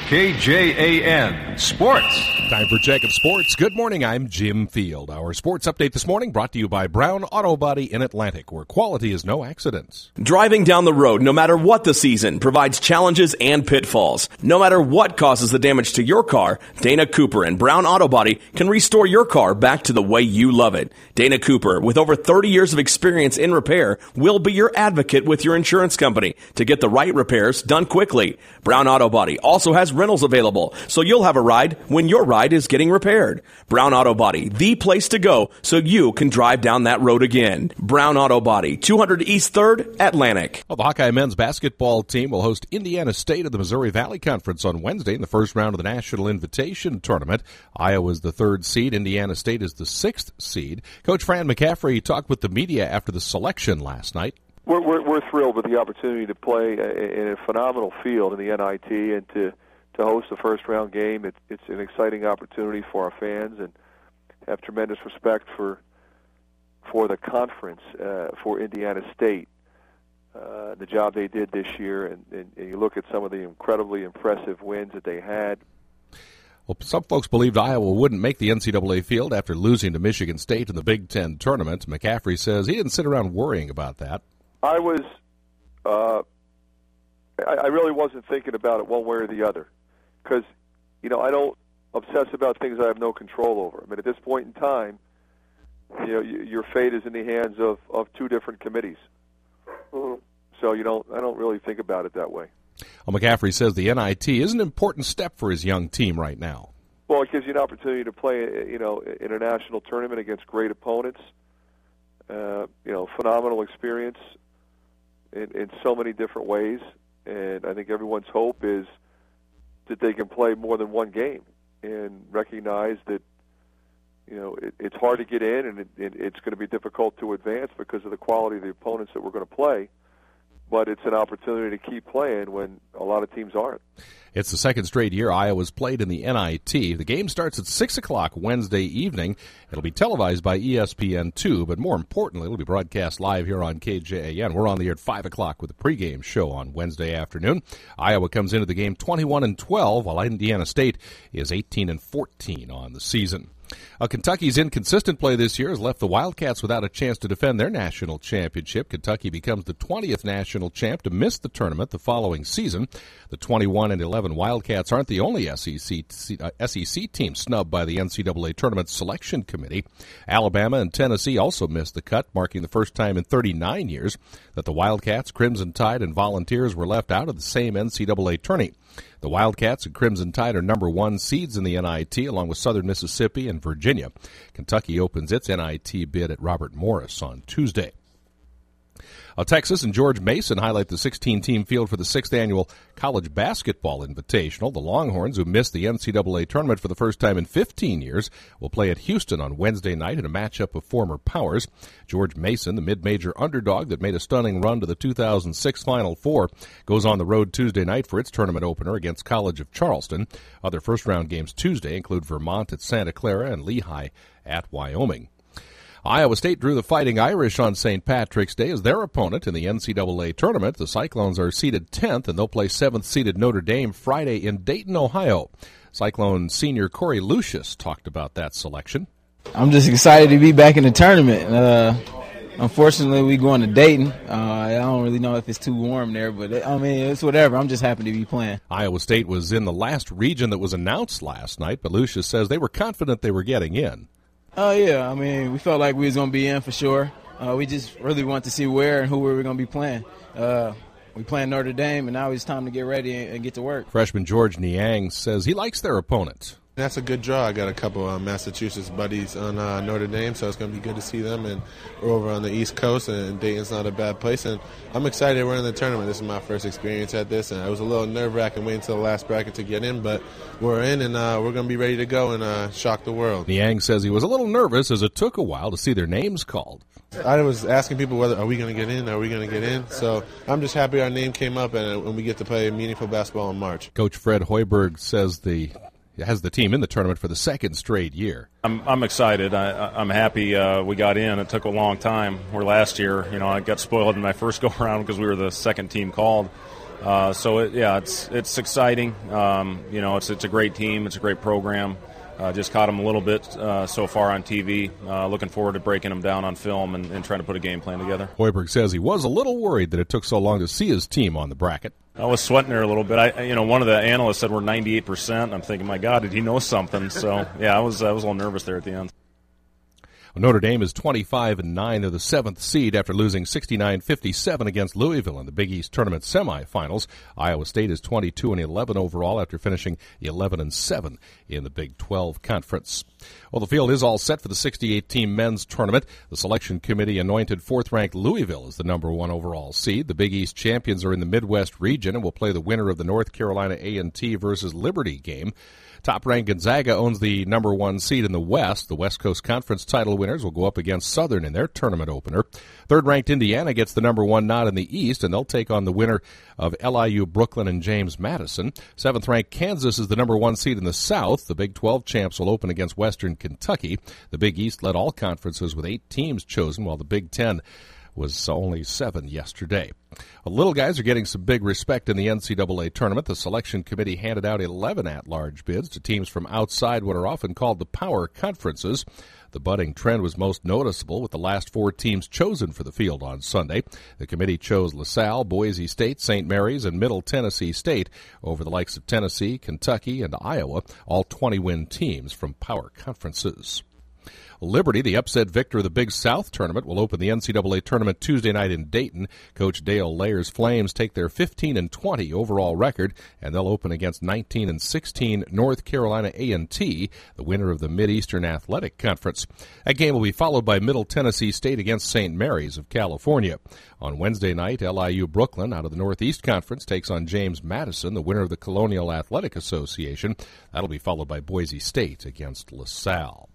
KJAN Sports. Time for Check of Sports. Good morning, I'm Jim Field. Our sports update this morning brought to you by Brown Auto Body in Atlantic, where quality is no accidents. Driving down the road, no matter what the season, provides challenges and pitfalls. No matter what causes the damage to your car, Dana Cooper and Brown Auto Body can restore your car back to the way you love it. Dana Cooper, with over 30 years of experience in repair, will be your advocate with your insurance company to get the right repairs done quickly. Brown Auto Body also has rentals available, so you'll have a ride when your ride is getting repaired. Brown Auto Body, the place to go so you can drive down that road again. Brown Auto Body, 200 East 3rd, Atlantic. Well, the Hawkeye men's basketball team will host Indiana State at the Missouri Valley Conference on Wednesday in the first round of the National Invitation Tournament. Iowa is the 3rd seed. Indiana State is the 6th seed. Coach Fran McCaffrey talked with the media after the selection last night. We're thrilled with the opportunity to play in a phenomenal field in the NIT and to host the first-round game. It's an exciting opportunity for our fans, and have tremendous respect for the conference, for Indiana State, the job they did this year, and you look at some of the incredibly impressive wins that they had. Well, some folks believed Iowa wouldn't make the NCAA field after losing to Michigan State in the Big Ten tournament. McCaffrey says he didn't sit around worrying about that. I really wasn't thinking about it one way or the other, because, I don't obsess about things I have no control over. I mean, at this point in time, your fate is in the hands of two different committees. So I don't really think about it that way. Well, McCaffrey says the NIT is an important step for his young team right now. Well, it gives you an opportunity to play, in a national tournament against great opponents. Phenomenal experience in so many different ways, and I think everyone's hope is that they can play more than one game and recognize that it's hard to get in, and it's going to be difficult to advance because of the quality of the opponents that we're going to play. But it's an opportunity to keep playing when a lot of teams aren't. It's the second straight year Iowa's played in the NIT. The game starts at 6 o'clock Wednesday evening. It'll be televised by ESPN2, but more importantly, it'll be broadcast live here on KJAN. We're on the air at 5 o'clock with the pregame show on Wednesday afternoon. Iowa comes into the game 21-12, while Indiana State is 18-14 on the season. Kentucky's inconsistent play this year has left the Wildcats without a chance to defend their national championship. Kentucky becomes the 20th national champ to miss the tournament the following season. The 21-11 Wildcats aren't the only SEC team snubbed by the NCAA Tournament Selection Committee. Alabama and Tennessee also missed the cut, marking the first time in 39 years that the Wildcats, Crimson Tide, and Volunteers were left out of the same NCAA tourney. The Wildcats and Crimson Tide are number 1 seeds in the NIT, along with Southern Mississippi and Virginia. Kentucky opens its NIT bid at Robert Morris on Tuesday. Texas and George Mason highlight the 16-team field for the 6th annual College Basketball Invitational. The Longhorns, who missed the NCAA tournament for the first time in 15 years, will play at Houston on Wednesday night in a matchup of former powers. George Mason, the mid-major underdog that made a stunning run to the 2006 Final Four, goes on the road Tuesday night for its tournament opener against College of Charleston. Other first-round games Tuesday include Vermont at Santa Clara and Lehigh at Wyoming. Iowa State drew the Fighting Irish on St. Patrick's Day as their opponent in the NCAA tournament. The Cyclones are seeded 10th, and they'll play 7th-seeded Notre Dame Friday in Dayton, Ohio. Cyclone senior Corey Lucius talked about that selection. I'm just excited to be back in the tournament. Unfortunately, we going to Dayton. I don't really know if it's too warm there, but it's whatever. I'm just happy to be playing. Iowa State was in the last region that was announced last night, but Lucius says they were confident they were getting in. Oh, yeah. We felt like we was going to be in for sure. We just really want to see where and who we were going to be playing. We playing Notre Dame, and now it's time to get ready and get to work. Freshman George Niang says he likes their opponent. That's a good draw. I got a couple of Massachusetts buddies on Notre Dame, so it's going to be good to see them. And we're over on the East Coast, and Dayton's not a bad place. And I'm excited we're in the tournament. This is my first experience at this, and it was a little nerve-wracking waiting until the last bracket to get in. But we're in, and we're going to be ready to go and shock the world. Niang says he was a little nervous as it took a while to see their names called. I was asking people are we going to get in? Are we going to get in? So I'm just happy our name came up, and we get to play meaningful basketball in March. Coach Fred Hoiberg says has the team in the tournament for the second straight year. I'm excited. I'm happy we got in. It took a long time. Where last year, I got spoiled in my first go-around because we were the second team called. It's exciting. It's a great team. It's a great program. Just caught them a little bit so far on TV. Looking forward to breaking them down on film and trying to put a game plan together. Hoiberg says he was a little worried that it took so long to see his team on the bracket. I was sweating there a little bit. One of the analysts said we're 98%. I'm thinking, my God, did he know something? So, I was a little nervous there at the end. Notre Dame is 25-9. They're the 7th seed after losing 69-57 against Louisville in the Big East Tournament semifinals. Iowa State is 22-11 overall after finishing 11-7 in the Big 12 Conference. Well, the field is all set for the 68-team men's tournament. The selection committee anointed 4th-ranked Louisville as the number 1 overall seed. The Big East champions are in the Midwest region and will play the winner of the North Carolina A&T versus Liberty game. Top-ranked Gonzaga owns the number 1 seed in the West. The West Coast Conference title winners will go up against Southern in their tournament opener. 3rd-ranked Indiana gets the number 1 nod in the East, and they'll take on the winner of LIU Brooklyn and James Madison. 7th-ranked Kansas is the number 1 seed in the South. The Big 12 champs will open against Western Kentucky. The Big East led all conferences with 8 teams chosen, while the Big 10 was only 7 yesterday. The little guys are getting some big respect in the NCAA tournament. The selection committee handed out 11 at-large bids to teams from outside what are often called the power conferences. The budding trend was most noticeable with the last 4 teams chosen for the field on Sunday. The committee chose LaSalle, Boise State, St. Mary's, and Middle Tennessee State over the likes of Tennessee, Kentucky, and Iowa, all 20-win teams from power conferences. Liberty, the upset victor of the Big South tournament, will open the NCAA tournament Tuesday night in Dayton. Coach Dale Layer's Flames take their 15-20 overall record, and they'll open against 19-16 North Carolina A&T, the winner of the Mid-Eastern Athletic Conference. That game will be followed by Middle Tennessee State against St. Mary's of California. On Wednesday night, LIU Brooklyn out of the Northeast Conference takes on James Madison, the winner of the Colonial Athletic Association. That'll be followed by Boise State against LaSalle.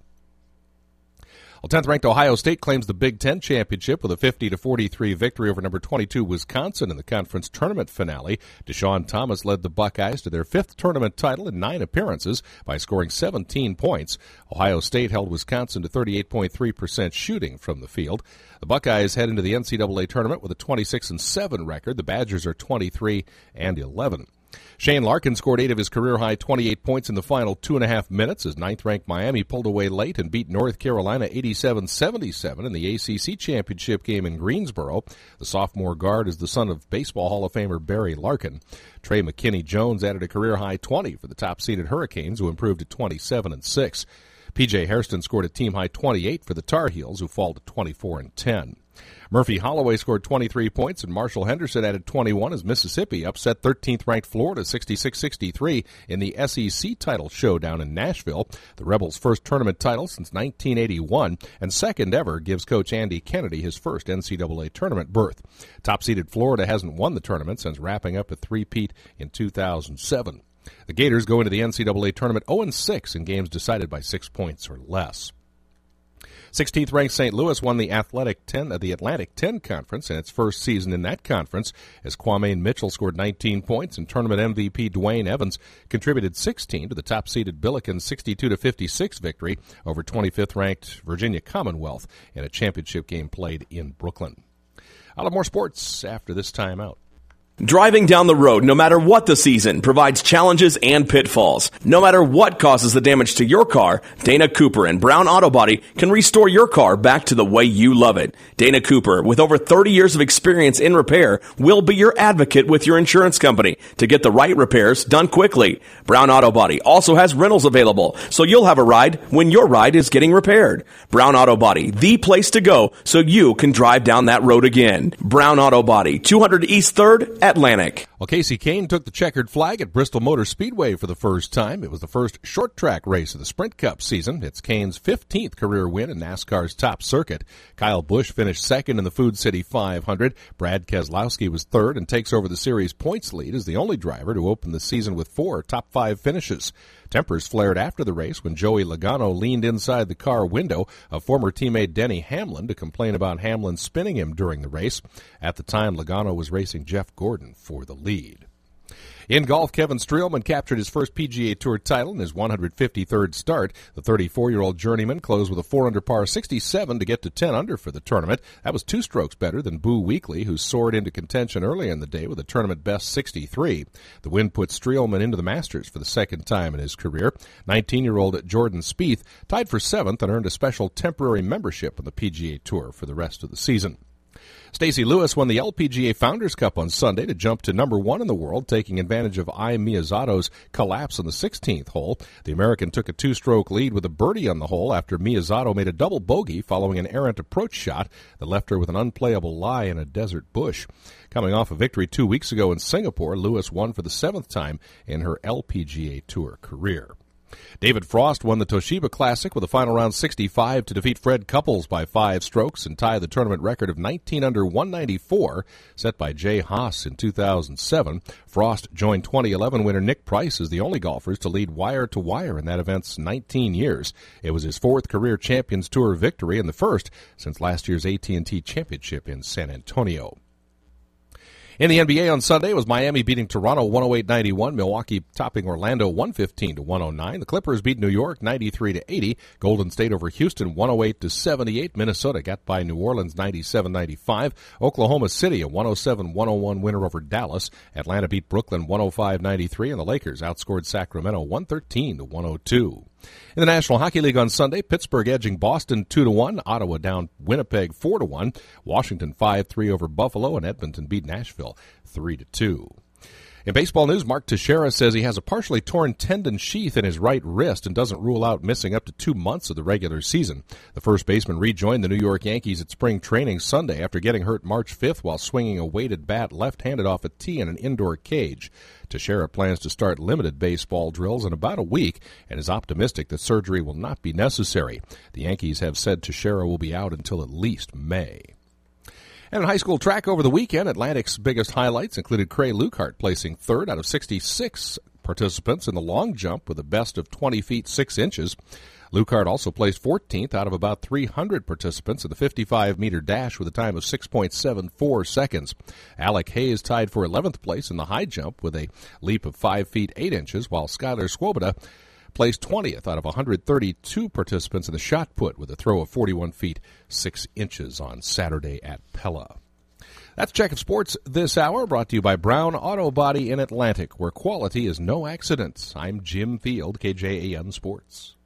Well, 10th-ranked Ohio State claims the Big Ten championship with a 50-43 victory over number 22 Wisconsin in the conference tournament finale. Deshaun Thomas led the Buckeyes to their 5th tournament title in 9 appearances by scoring 17 points. Ohio State held Wisconsin to 38.3% shooting from the field. The Buckeyes head into the NCAA tournament with a 26-7 record. The Badgers are 23-11. Shane Larkin scored 8 of his career-high 28 points in the final 2.5 minutes as 9th-ranked Miami pulled away late and beat North Carolina 87-77 in the ACC championship game in Greensboro. The sophomore guard is the son of Baseball Hall of Famer Barry Larkin. Trey McKinney-Jones added a career-high 20 for the top-seeded Hurricanes, who improved to 27-6. P.J. Hairston scored a team-high 28 for the Tar Heels, who fall to 24-10. Murphy Holloway scored 23 points, and Marshall Henderson added 21 as Mississippi upset 13th-ranked Florida 66-63 in the SEC title showdown in Nashville. The Rebels' first tournament title since 1981, and second ever, gives Coach Andy Kennedy his first NCAA tournament berth. Top-seeded Florida hasn't won the tournament since wrapping up a three-peat in 2007. The Gators go into the NCAA tournament 0-6 in games decided by 6 points or less. 16th-ranked St. Louis won the Atlantic 10 Conference in its first season in that conference as Kwame Mitchell scored 19 points and tournament MVP Dwayne Evans contributed 16 to the top-seeded Billikens' 62-56 victory over 25th-ranked Virginia Commonwealth in a championship game played in Brooklyn. I'll have more sports after this timeout. Driving down the road, no matter what the season, provides challenges and pitfalls. No matter what causes the damage to your car, Dana Cooper and Brown Auto Body can restore your car back to the way you love it. Dana Cooper, with over 30 years of experience in repair, will be your advocate with your insurance company to get the right repairs done quickly. Brown Auto Body also has rentals available, so you'll have a ride when your ride is getting repaired. Brown Auto Body, the place to go so you can drive down that road again. Brown Auto Body, 200 East 3rd, Atlantic. Well, Casey Kane took the checkered flag at Bristol Motor Speedway for the first time. It was the first short track race of the Sprint Cup season. It's Kane's 15th career win in NASCAR's top circuit. Kyle Busch finished second in the Food City 500. Brad Keselowski was third and takes over the series points lead as the only driver to open the season with 4 top 5 finishes. Tempers flared after the race when Joey Logano leaned inside the car window of former teammate Denny Hamlin to complain about Hamlin spinning him during the race. At the time, Logano was racing Jeff Gordon for the lead. In golf, Kevin Streelman captured his first PGA Tour title in his 153rd start. The 34-year-old journeyman closed with a 4-under par 67 to get to 10 under for the tournament. That was 2 strokes better than Boo Weekley, who soared into contention early in the day with a tournament-best 63. The win put Streelman into the Masters for the second time in his career. 19-year-old Jordan Spieth tied for 7th and earned a special temporary membership on the PGA Tour for the rest of the season. Stacey Lewis won the LPGA Founders Cup on Sunday to jump to number 1 in the world, taking advantage of Ai Miyazato's collapse on the 16th hole. The American took a 2-stroke lead with a birdie on the hole after Miyazato made a double bogey following an errant approach shot that left her with an unplayable lie in a desert bush. Coming off a victory 2 weeks ago in Singapore, Lewis won for the 7th time in her LPGA Tour career. David Frost won the Toshiba Classic with a final round 65 to defeat Fred Couples by 5 strokes and tie the tournament record of 19 under 194 set by Jay Haas in 2007. Frost joined 2011 winner Nick Price as the only golfers to lead wire-to-wire in that event's 19 years. It was his 4th career Champions Tour victory and the first since last year's AT&T Championship in San Antonio. In the NBA on Sunday was Miami beating Toronto 108-91, Milwaukee topping Orlando 115-109. The Clippers beat New York 93-80, Golden State over Houston 108-78. Minnesota got by New Orleans 97-95. Oklahoma City a 107-101 winner over Dallas. Atlanta beat Brooklyn 105-93, and the Lakers outscored Sacramento 113-102. In the National Hockey League on Sunday, Pittsburgh edging Boston 2-1, Ottawa down Winnipeg 4-1, Washington 5-3 over Buffalo, and Edmonton beat Nashville 3-2. In baseball news, Mark Teixeira says he has a partially torn tendon sheath in his right wrist and doesn't rule out missing up to 2 months of the regular season. The first baseman rejoined the New York Yankees at spring training Sunday after getting hurt March 5th while swinging a weighted bat left-handed off a tee in an indoor cage. Teixeira plans to start limited baseball drills in about a week and is optimistic that surgery will not be necessary. The Yankees have said Teixeira will be out until at least May. And in high school track over the weekend, Atlantic's biggest highlights included Cray Lukehart placing 3rd out of 66 participants in the long jump with a best of 20 feet 6 inches. Lukehart also placed 14th out of about 300 participants in the 55-meter dash with a time of 6.74 seconds. Alec Hayes tied for 11th place in the high jump with a leap of 5 feet 8 inches, while Skylar Swoboda placed 20th out of 132 participants in the shot put with a throw of 41 feet 6 inches on Saturday at Pella. That's Check of Sports this hour, brought to you by Brown Auto Body in Atlantic, where quality is no accident. I'm Jim Field, KJAM Sports.